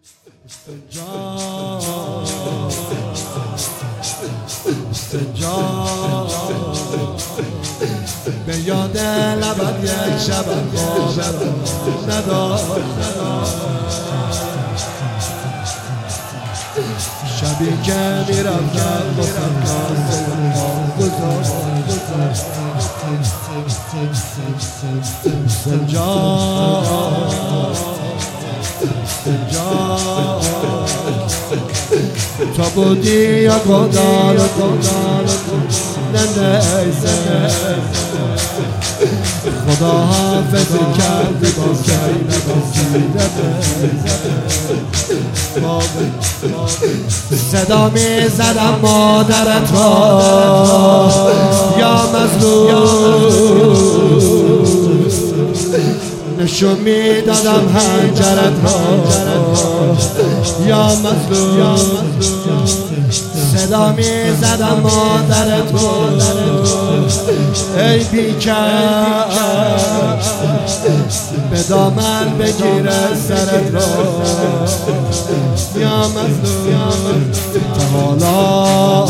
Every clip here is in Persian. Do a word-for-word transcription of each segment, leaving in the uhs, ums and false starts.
استنجا استنجا به یاد لبت یک شب خواب ندار شبی که میرفتم گذار استنجا استنجا تو بودی یا گدار ننیزه خدا حافظی کردی با سینه صدا می زدم مادرت را یا مظلوم نشون می دادم حنجرت را یا مظلوم صدا می زدم مادرت را ای بیکر به دامن بگیر سرت را یا مظلوم تا حالا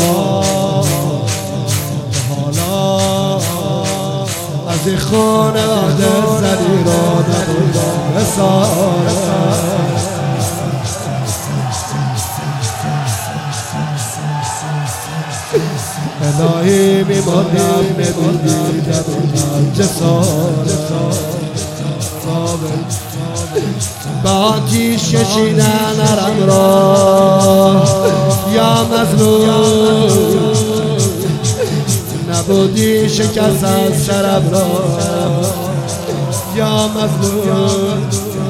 حالا از این خانواده زدی را نبودم حسار الهی میماندم نمیدی نبودم جسارت با آتیش کشیدن عرم را یا مظلوم نبودی شکست از شرم را یا مظلوم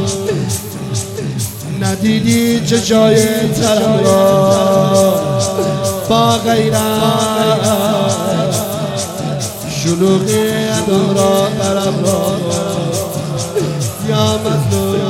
ندیدی چه جای ترم را با غیرت شلوغی ادم را برم را یا مظلوم